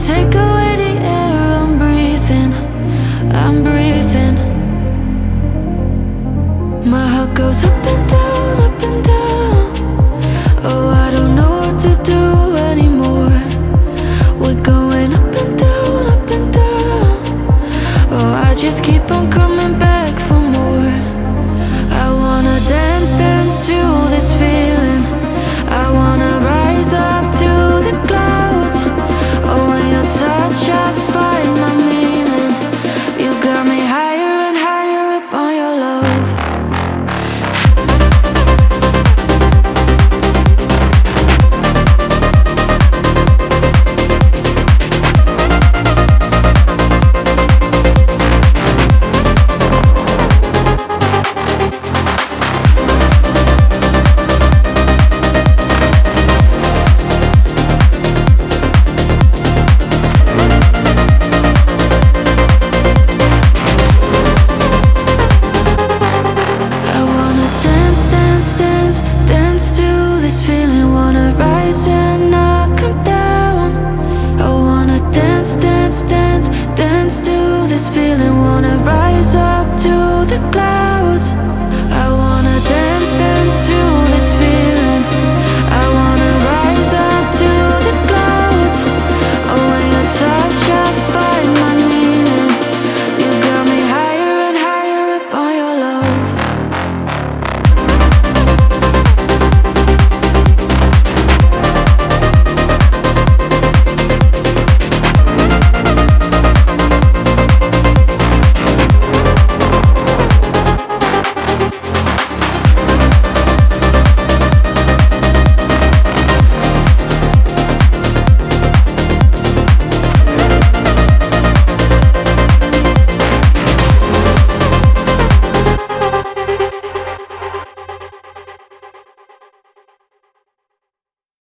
take away the air I'm breathing, I'm breathing. My heart goes up and down, up and down. Oh, I don't know what to do anymore. We're going up and down, up and down. Oh, I just keep on coming back for more. I wanna dance, dance to this feeling. I wanna rise up to the clouds. Oh, in your touch I find my meaning. You got me higher and higher up on your love. Dance to this feeling, wanna rise up